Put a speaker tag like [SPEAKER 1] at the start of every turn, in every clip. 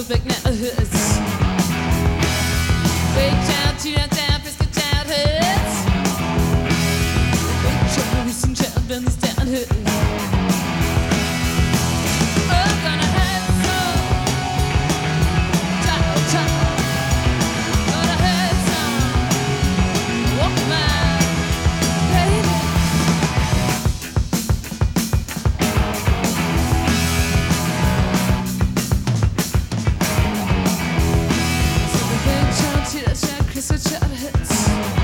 [SPEAKER 1] perfect neighborhoods. Way down to downtown, Frisco childhoods. Way Charlie's and child from these downhoods. Oh, gonna have some child, child. Gonna have some walk my baby. So the big child, child, Crystal childhoods.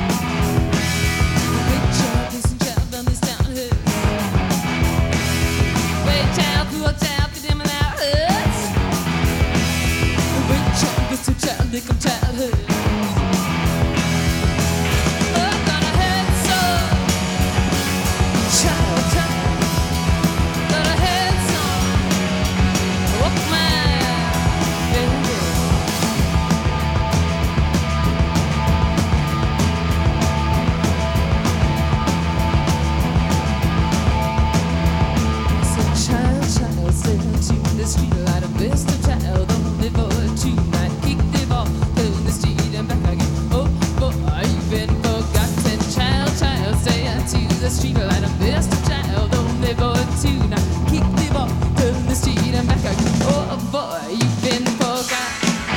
[SPEAKER 1] The big child, and child from these downhoods. Way child, poor child, for them and our hoods. The big child, Crystal child, they come childhood. Oh, gonna have some child, child. Gonna have some walk my baby. So child, child, step to the street light of best of child, only for tonight. Kick the ball to the street and back again. Oh boy, you've been forgotten. Child, child, stay to the street light of best of child, only for tonight. Kick the ball to the street and back again. Oh boy, you've been forgotten.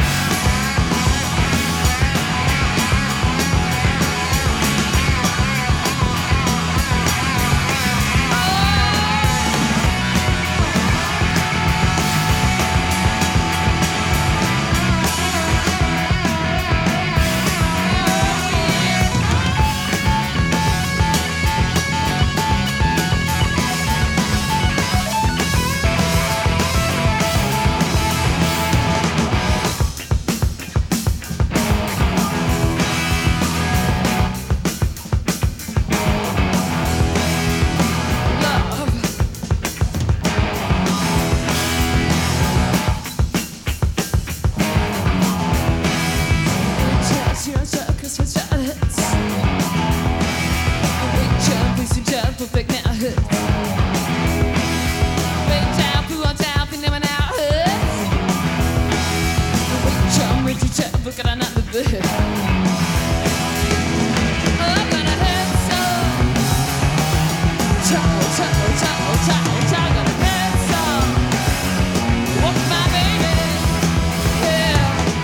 [SPEAKER 1] Perfect now hoods. Big child, who on top, and them and our hoods. Big child, with your child, look at another bed. I'm gonna have some child, child, child, child, child, gonna have some walk my baby, yeah.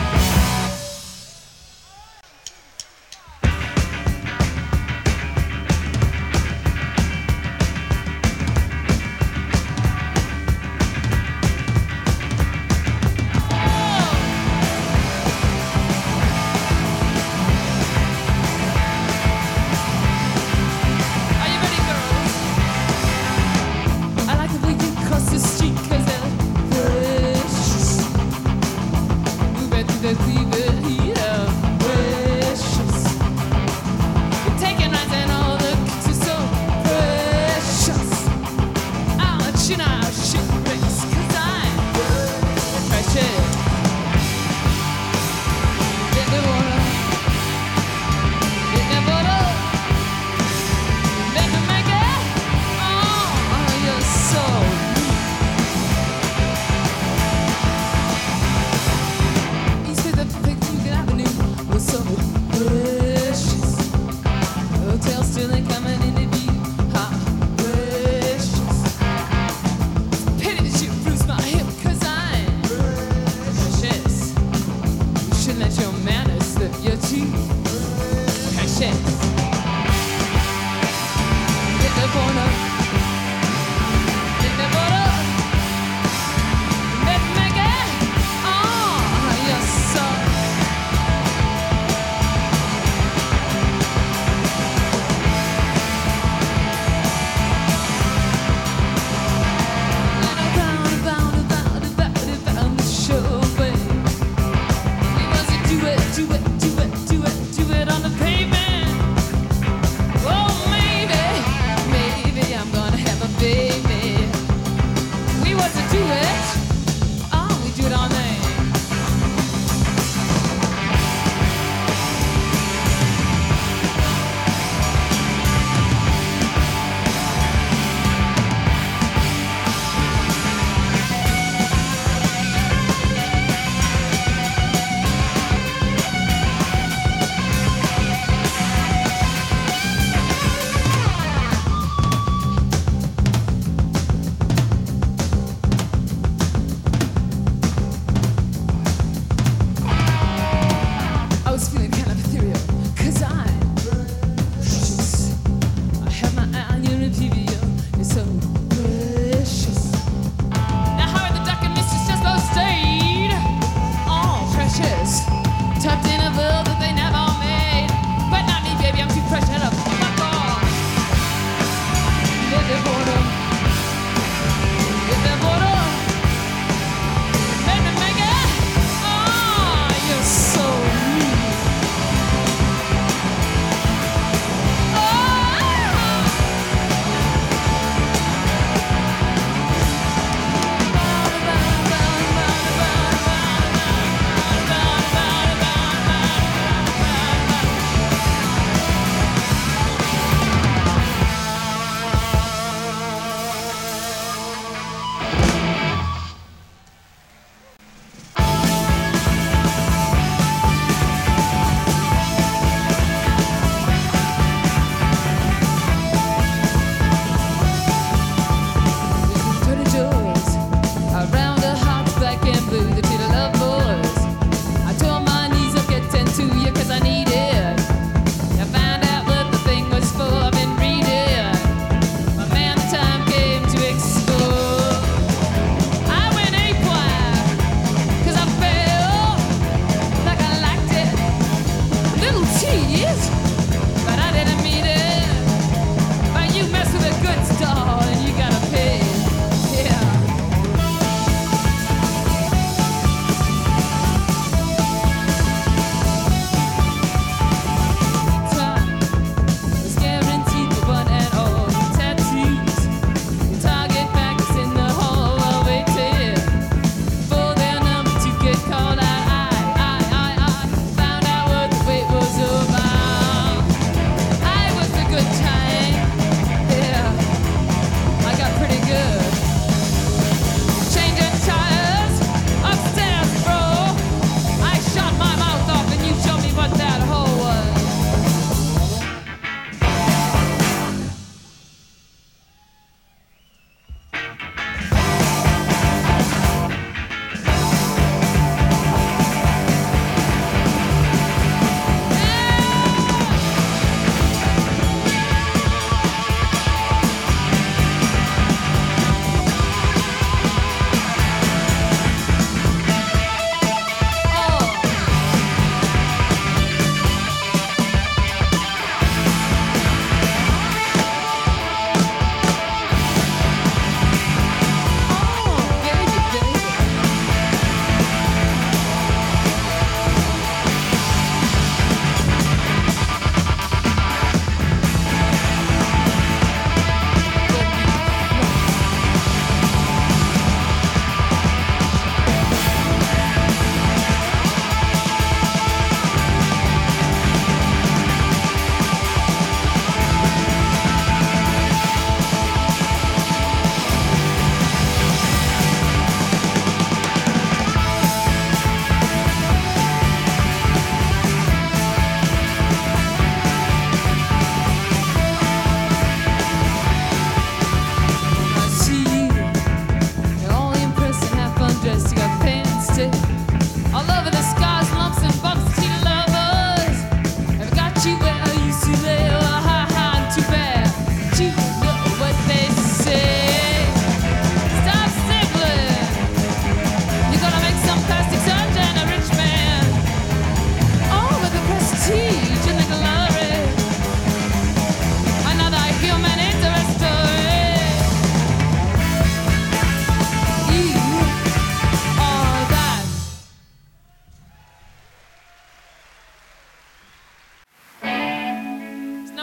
[SPEAKER 1] Are you ready, girls? I like the way you cross the street 'cause they're precious. Moving through the fever heat of precious. You're taking rides and all the kicks are so precious. I'll let you know how shit breaks 'cause I'm precious. Get the water. Get the water. Let me make it. Oh, you're so neat. East with the perfect Duke Avenue was so precious. Hotel still ain't coming into view. How precious. Pity that you bruised my hip 'cause I'm precious. You shouldn't let your manners slip. You're too precious. Get the corner. Get the border. Let me make it. Oh, you're so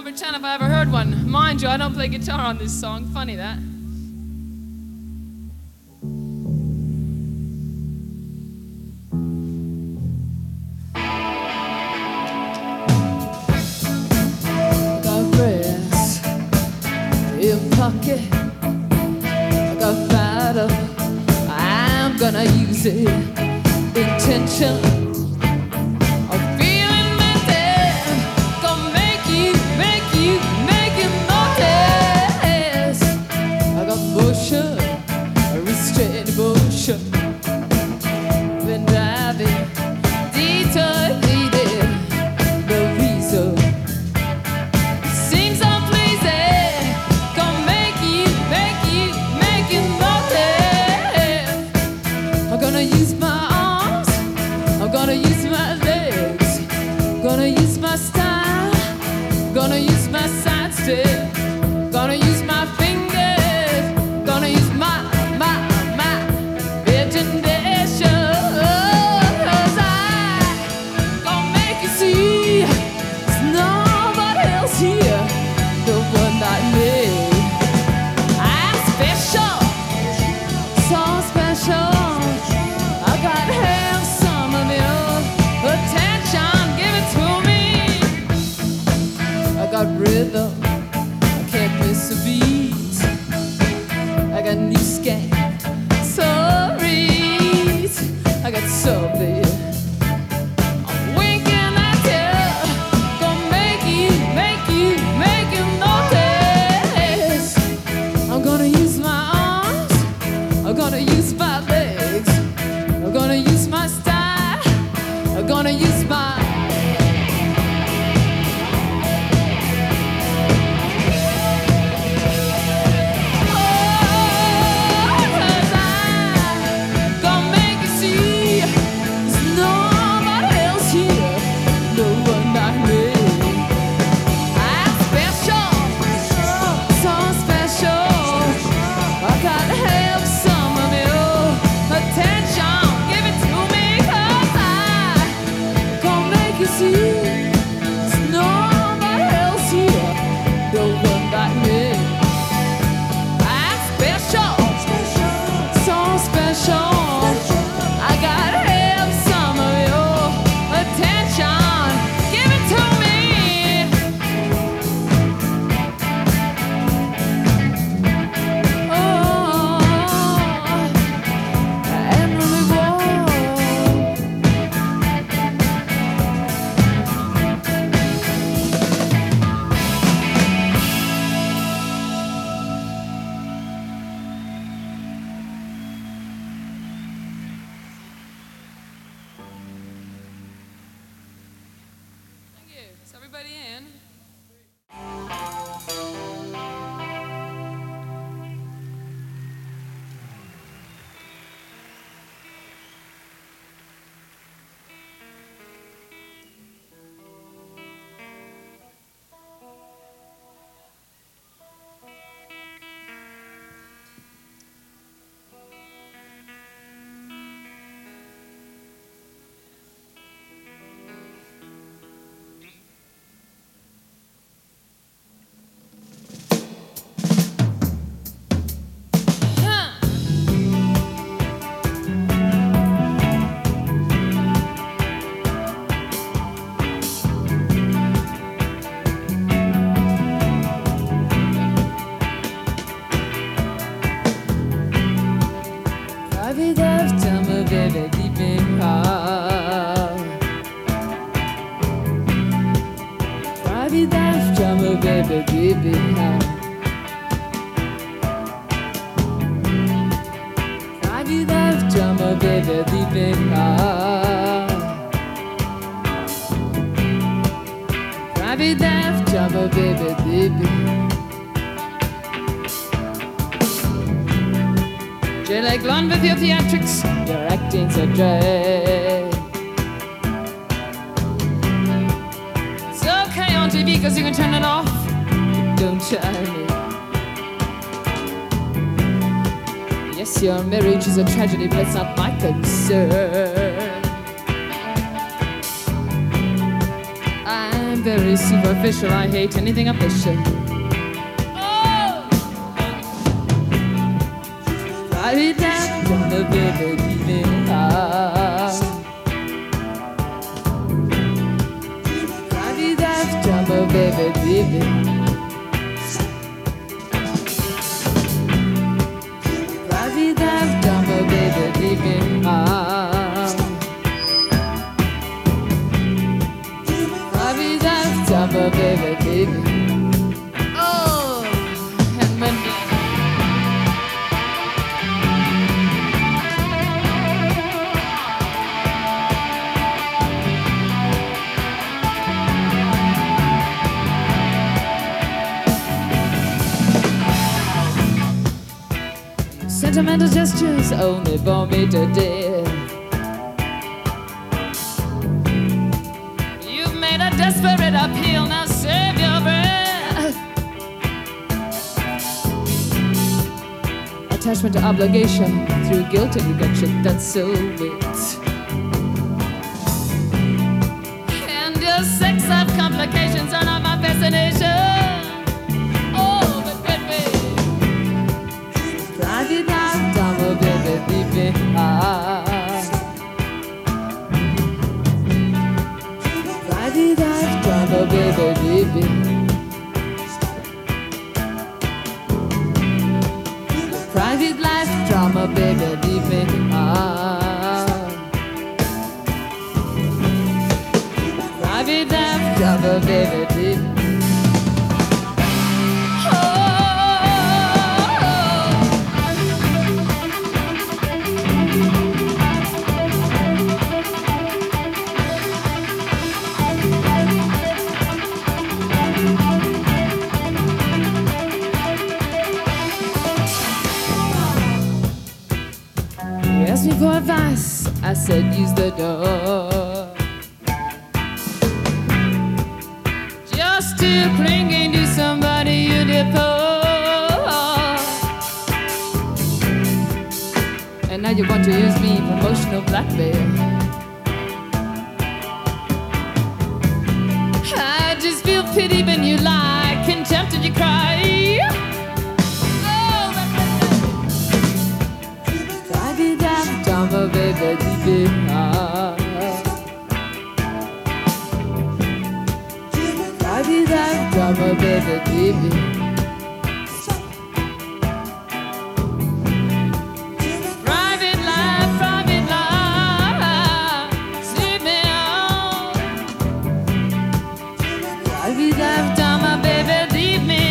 [SPEAKER 1] pretend if I ever heard one. Mind you, I don't play guitar on this song. Funny that. I got brass in pocket. I got fired up. I'm gonna use it. Intention. Been driving, detonated, no reason. Seems unpleasing. Gonna make you notice. I'm gonna use my arms, I'm gonna use my legs, gonna use my style, gonna use my side step, gonna use my fingers, gonna use my rhythm, I can't miss a beat. I got new skank stories. I got something I'm winking at you. Gonna make you notice. I'm gonna use my arms, I'm gonna use my legs, I'm gonna use my style, I'm gonna use my Is everybody in? You're like Lon with your theatrics, your acting's a drag. It's okay on TV because you can turn it off. Don't try me. Yes, your marriage is a tragedy, but it's not my concern. I'm very superficial. I hate anything official. Private life, drama, baby, leaving out. Private life, drama, baby, leaving. Private life, drama, baby, leaving out. Private life, drama, baby, leaving. Oh, and when sentimental gestures only bore me to death. You've made a desperate appeal, now save your breath. Attachment to obligation through guilt and rejection, that's so it. And your sex have complications are not my fascination. Private life, drama, baby, leave me out. Private life, drama, baby, leave me. Private life, drama, baby, leave me out. Private life, drama, baby, leave me. Asked me for advice, I said use the door. Just to clinging to somebody you deport. And now you want to use me for emotional blackmail. I just feel pity when you lie, contempt and you cry. Drama, baby, leave me out. Private life, drama, baby, leave me. Private life, leave me out. Private life, drama, baby, leave me.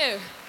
[SPEAKER 1] you.